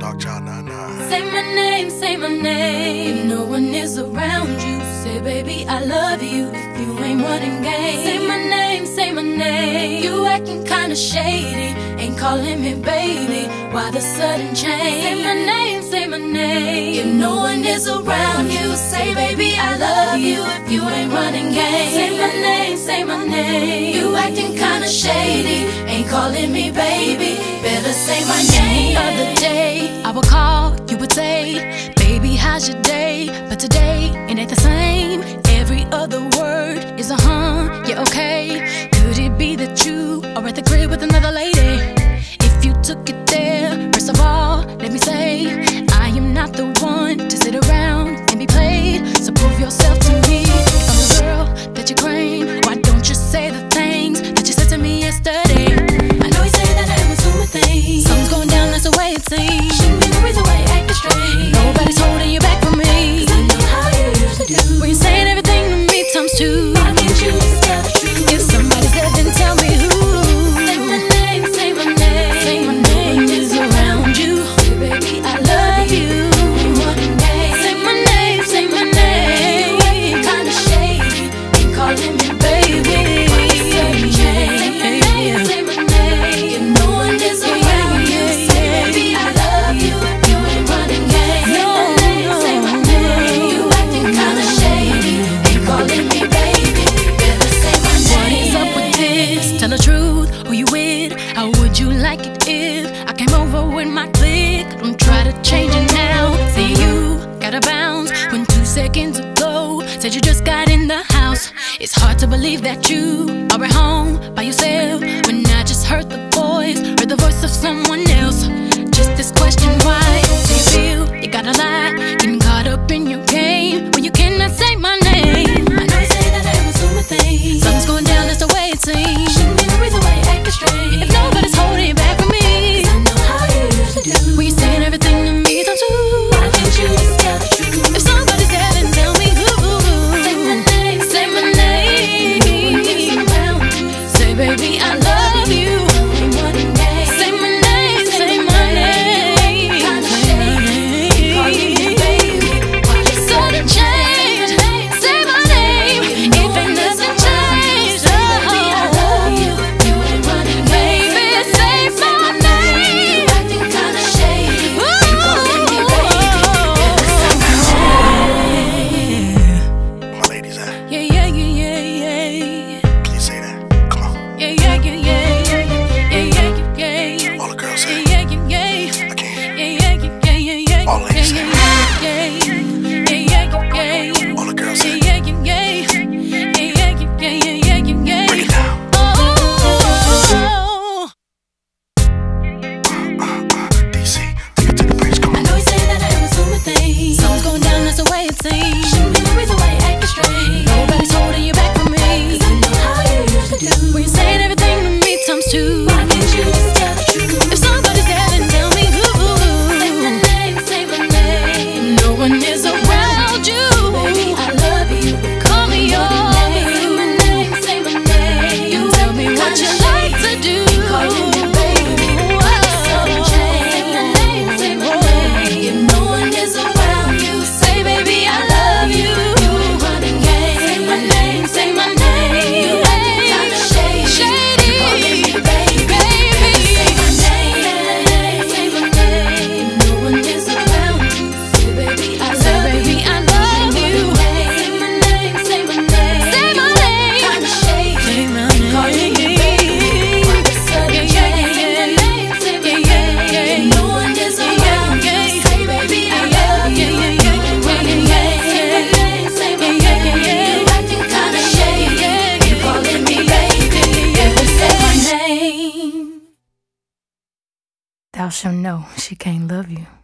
Dark Child 99. Say my name, say my name. If no one is around you, say baby I love you. If you ain't running game, say my name, say my name. You acting kinda shady, ain't calling me baby. Why the sudden change? Say my name, say my name. If no one is around you, say baby I love you. If you ain't running game, say my name, say my name. You acting kinda shady, ain't calling me baby. Better say my name. The other day I would call, you would say, baby how's your day? But today it ain't the same. Every other word is a yeah, okay. Could it be that you are at the crib with another lady? If you took it there, first of all, let me say I am not the one to sit around and be played. So prove yourself to me. If I'm the girl that you claim, why don't you say the things that you said to me yesterday? I know you say that I am assuming things. Something's going down, that's the way it seems. Shouldn't be the reason why you acting strange. Nobody's holding you back from me, 'cause I know how you usually do. When you're saying everything to me times two. Why can't you just tell the truth? If somebody's there, then tell me who. Say my name, say my name. Say my name is around you. Say baby I love you. Say my name, say my name. You acting kinda shady, ain't calling me baby. Say my name, say my name. If no one is around you, say baby I love you. If you ain't running game, say my name. You acting kinda shady, ain't calling me baby. Better say my name. What is up with this? Tell the truth, who you with? How would you like it if I came over with my clique? Don't try to change it now. See you gotta bounce when 2 seconds ago said you just got in the house. It's hard to believe that you are at home by yourself when I just heard the voice of someone else. Just this question, why do you feel you gotta lie? Getting caught up in your game when you cannot say my name. I know you say that I am assuming things. Something's going down, that's the way it seems. Shouldn't be the reason why you acting strange. If nobody's holding you back from me, 'cause I know how you usually do. When you're saying everything to me times two. Why can't you just tell the truth? If somebody's there, then tell me who. Say my name, say my name. Say baby I love you. Say my name, say my name. Sudden change. Say my name. If ain't nothing changed, baby I love you. You ain't running, baby. Say my name. You acting kinda shady. My ladies at? Yeah, yeah, yeah, yeah, yeah. Please say that. Come on. Yeah, yeah, yeah, yeah, yeah, yeah, yeah, yeah. All the girls say. Yeah, yeah, yeah. I can't. Yeah, yeah, yeah, yeah, yeah. All ladies say. All the girls say. Break it down. DC, take it to the bridge. Come I on. know you say that I am assuming things. Something's going down, that's the way it seems. Shouldn't be the reason why you acting strange. Nobody's holding you back from me, 'cause I know how you usually do. When you're saying everything to me times two. Why can't you just tell the truth? If somebody's there, then tell me who. Say my name, say my name. No one is around you. Baby, I love you. Call me your say my name, say my name. You tell me what you like to do. Calling me baby. Sudden change. Say my name, say my name. If no one is around you, say baby I love you. You ain't running game. Say my name, say my name. You acting kinda shady. Calling me baby. Say my name, say my name. If no one is around you, say baby I love you. Say my name, say my name. Say my name. Kinda shady. Calling me baby. Why the sudden change? Say my name, say my name. If no one is around you, say baby I love you. You ain't running game. Say my name, say my name. You acting kinda shady. You calling me baby. Say my name. Thou shalt know she can't love you.